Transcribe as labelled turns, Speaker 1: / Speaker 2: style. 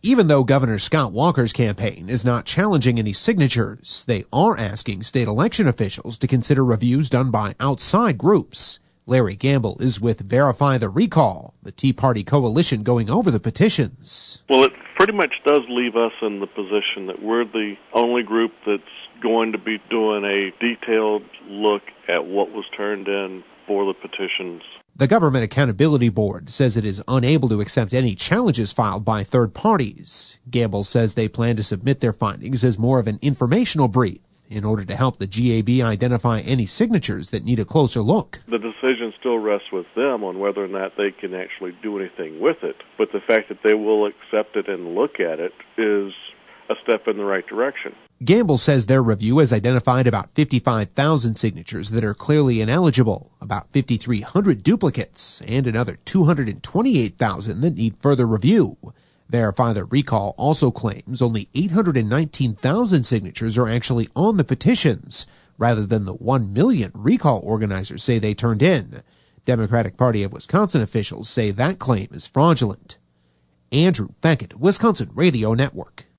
Speaker 1: Even though Governor Scott Walker's campaign is not challenging any signatures, they are asking state election officials to consider reviews done by outside groups. Larry Gamble is with Verify the Recall, the Tea Party coalition going over the petitions.
Speaker 2: Well, it pretty much does leave us in the position that we're the only group that's going to be doing a detailed look at what was turned in for the petitions.
Speaker 1: The Government Accountability Board says it is unable to accept any challenges filed by third parties. Gamble says they plan to submit their findings as more of an informational brief in order to help the GAB identify any signatures that need a closer look.
Speaker 2: The decision still rests with them on whether or not they can actually do anything with it. But the fact that they will accept it and look at it is a step in the right direction.
Speaker 1: Gamble says their review has identified about 55,000 signatures that are clearly ineligible, about 5,300 duplicates, and another 228,000 that need further review. Verify the Recall also claims only 819,000 signatures are actually on the petitions, rather than the 1 million recall organizers say they turned in. Democratic Party of Wisconsin officials say that claim is fraudulent. Andrew Beckett, Wisconsin Radio Network.